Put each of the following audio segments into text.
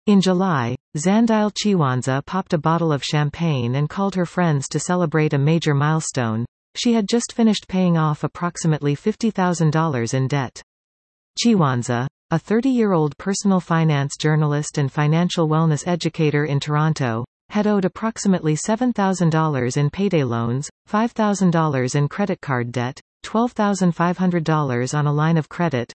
In July, Zandile Chiwanza popped a bottle of champagne and called her friends to celebrate a major milestone. She had just finished paying off approximately $50,000 in debt. Chiwanza, a 30-year-old personal finance journalist and financial wellness educator in Toronto, had owed approximately $7,000 in payday loans, $5,000 in credit card debt, $12,500 on a line of credit,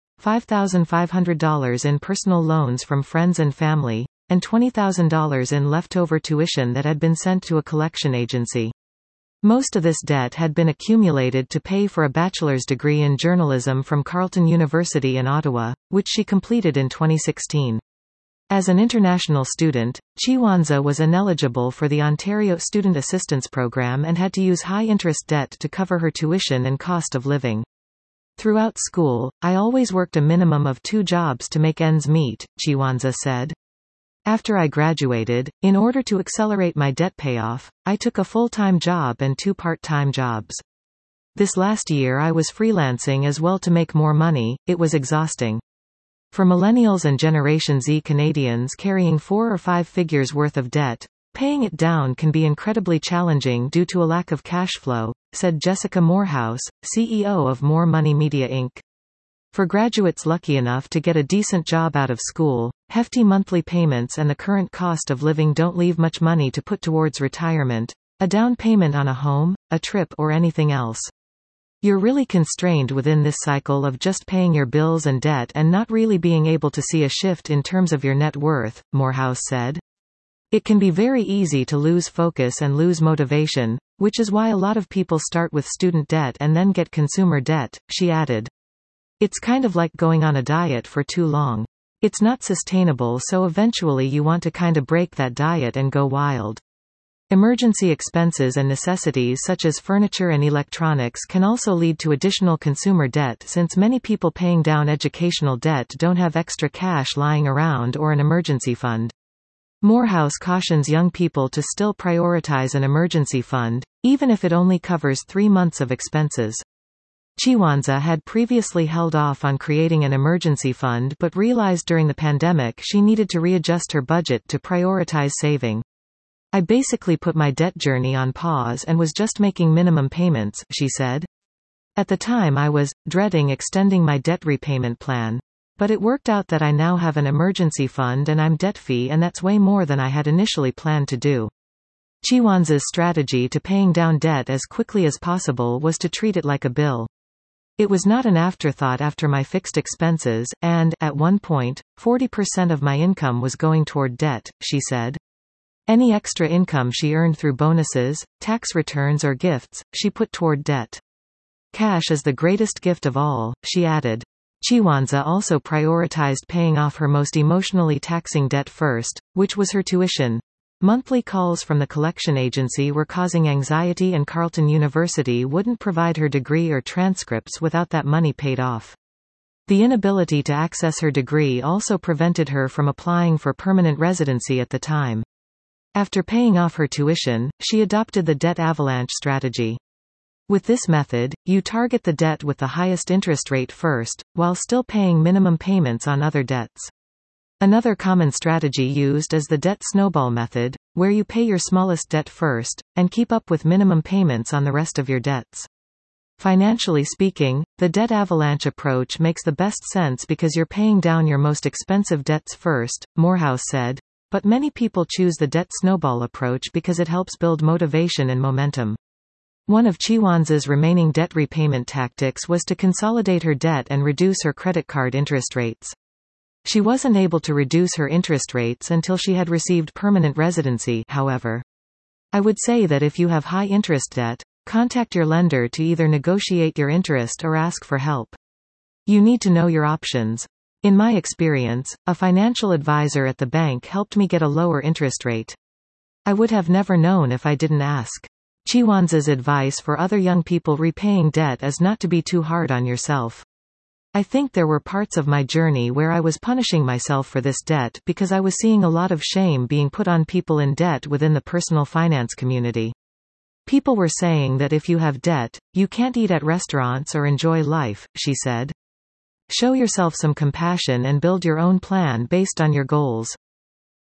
$5,500 in personal loans from friends and family, and $20,000 in leftover tuition that had been sent to a collection agency. Most of this debt had been accumulated to pay for a bachelor's degree in journalism from Carleton University in Ottawa, which she completed in 2016. As an international student, Chiwanza was ineligible for the Ontario Student Assistance Program and had to use high-interest debt to cover her tuition and cost of living. Throughout school, I always worked a minimum of 2 jobs to make ends meet, Chiwanza said. After I graduated, in order to accelerate my debt payoff, I took a full-time job and 2 part-time jobs. This last year I was freelancing as well to make more money. It was exhausting. For millennials and Generation Z Canadians carrying 4 or 5 figures worth of debt, paying it down can be incredibly challenging due to a lack of cash flow, said Jessica Morehouse, CEO of More Money Media Inc. For graduates lucky enough to get a decent job out of school, hefty monthly payments and the current cost of living don't leave much money to put towards retirement, a down payment on a home, a trip or anything else. You're really constrained within this cycle of just paying your bills and debt and not really being able to see a shift in terms of your net worth, Morehouse said. It can be very easy to lose focus and lose motivation, which is why a lot of people start with student debt and then get consumer debt, she added. It's kind of like going on a diet for too long. It's not sustainable, so eventually you want to kind of break that diet and go wild. Emergency expenses and necessities such as furniture and electronics can also lead to additional consumer debt since many people paying down educational debt don't have extra cash lying around or an emergency fund. Morehouse cautions young people to still prioritize an emergency fund, even if it only covers 3 months of expenses. Chiwanza had previously held off on creating an emergency fund but realized during the pandemic she needed to readjust her budget to prioritize saving. I basically put my debt journey on pause and was just making minimum payments, she said. At the time I was dreading extending my debt repayment plan. But it worked out that I now have an emergency fund and I'm debt-free, and that's way more than I had initially planned to do. Chiwanza's strategy to paying down debt as quickly as possible was to treat it like a bill. It was not an afterthought after my fixed expenses, and, at one point, 40% of my income was going toward debt, she said. Any extra income she earned through bonuses, tax returns or gifts, she put toward debt. Cash is the greatest gift of all, she added. Chiwanza also prioritized paying off her most emotionally taxing debt first, which was her tuition. Monthly calls from the collection agency were causing anxiety, and Carleton University wouldn't provide her degree or transcripts without that money paid off. The inability to access her degree also prevented her from applying for permanent residency at the time. After paying off her tuition, she adopted the debt avalanche strategy. With this method, you target the debt with the highest interest rate first, while still paying minimum payments on other debts. Another common strategy used is the debt snowball method, where you pay your smallest debt first, and keep up with minimum payments on the rest of your debts. Financially speaking, the debt avalanche approach makes the best sense because you're paying down your most expensive debts first, Morehouse said. But many people choose the debt snowball approach because it helps build motivation and momentum. One of Chiwanza's remaining debt repayment tactics was to consolidate her debt and reduce her credit card interest rates. She wasn't able to reduce her interest rates until she had received permanent residency, however. I would say that if you have high interest debt, contact your lender to either negotiate your interest or ask for help. You need to know your options. In my experience, a financial advisor at the bank helped me get a lower interest rate. I would have never known if I didn't ask. Chiwanza's advice for other young people repaying debt is not to be too hard on yourself. I think there were parts of my journey where I was punishing myself for this debt because I was seeing a lot of shame being put on people in debt within the personal finance community. People were saying that if you have debt, you can't eat at restaurants or enjoy life, she said. Show yourself some compassion and build your own plan based on your goals.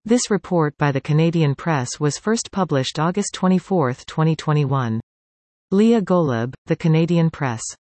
This report by the Canadian Press was first published August 24, 2021. Leah Golub, The Canadian Press.